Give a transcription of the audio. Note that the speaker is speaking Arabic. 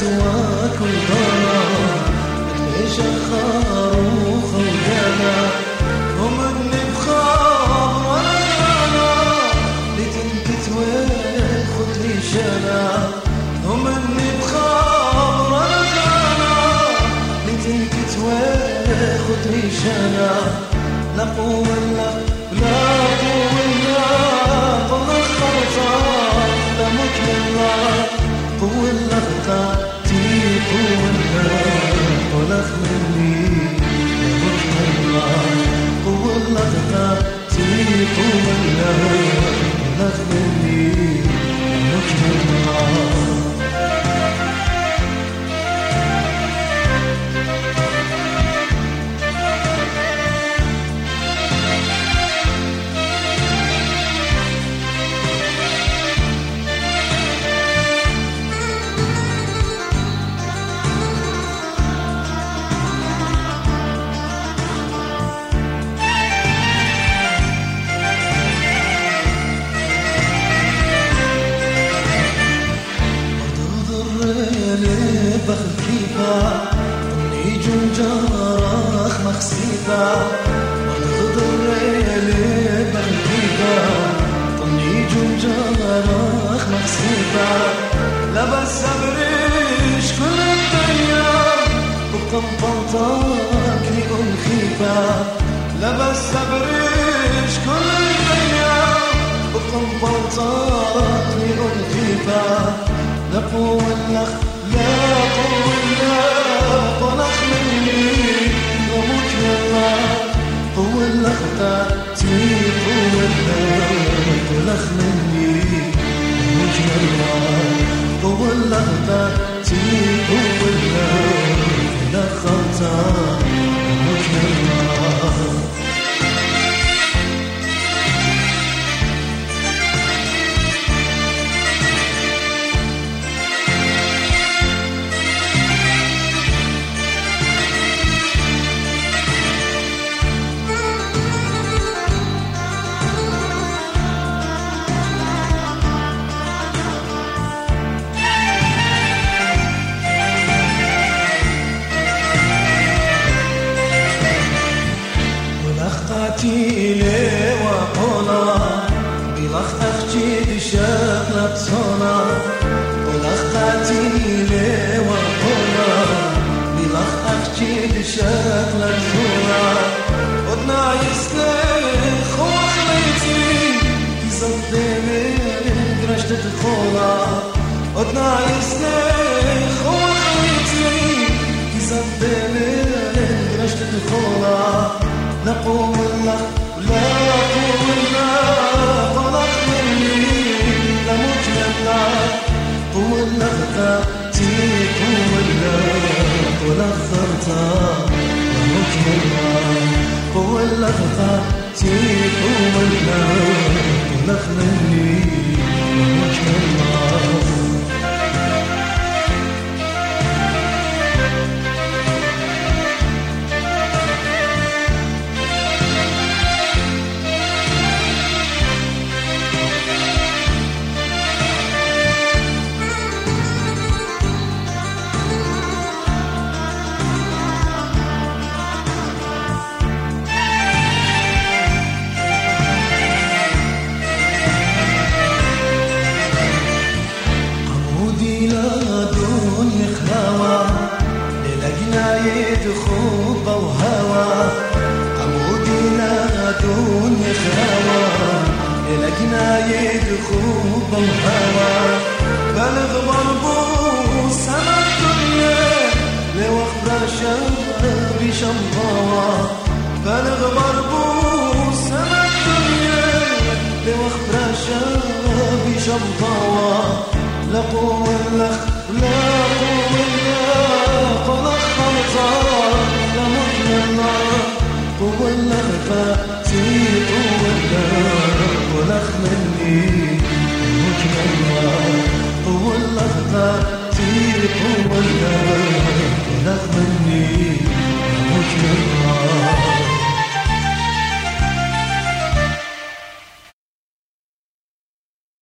واكل ضرر ليش خروخ ودنا ومني بخبر انا لتنكت وخذ لي شنا ومني بخبر انا لتنكت وخذ لي شنا لا قوة لا قوة لا طلع خرطان لا مكلا قوة لغتا تي قوة لا طلع مني لا مكلا قوة لغتا تي قوة لا طلع مني لا مكلا بخفيفة نيجو جارخ مخسيفة والغدر ليلي بخفيفة نيجو جارخ مخسيفة لبس بريش كل الدنيا وقم بلطاك لقل خيفة لبس بريش كل الدنيا وقم بلطاك لقل خيفة لقو اللخ لا قوة لا طلق مني وموت لله قوة لختا تي قوة لا طلق مني وموت لله قوة لختا تي قوة لا لختا وموت لله لي وقولا بلخ أختي بشغلة صنا ولختي لي وقولا بلخ أختي بشغلة صنا ودنا يسلخ وخليتي تزدني قرشت الخولا ودنا يسلخ وخليتي تزدني قرشت الخولا لا قوة لا قوة لا طلق مني لا موت لا قوة لغتا تي قوة لا طلق خرطا لا موت لا قوة لغتا تي قوة لا طلق مني لا موت لا خوب وهوى عمودي لا دنيا خوا لقنا يد خوب وهوى بلغ ضربو سما الدنيا لو اخبر شابي شمطاوى بلغ ضربو سما الدنيا لو اخبر شابي شمطاوى لا قوة لا قوة طلق خلطان لا مكلا قوة لغتا تي قوة لا ولخ مني مكلا قوة لغتا تي قوة لا ولخ مني مكلا